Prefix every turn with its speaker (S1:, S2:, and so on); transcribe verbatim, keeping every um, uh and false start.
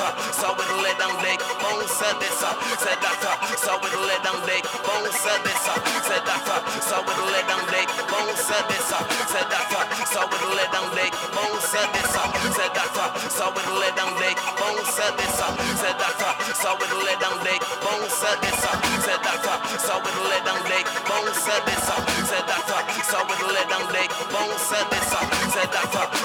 S1: doctor, so it let them leg, boom, said this, said doctor, so it let them leg, boom, said this, said doctor, so it let them leg, boom, said this, said doctor, so it let them leg, boom, said this, said doctor, so it let them leg, boom, said this, said doctor, so it let them leg, boom, said this, said doctor, so it let them leg, boom, said this, said doctor, so it let them leg, boom, said this, said doctor,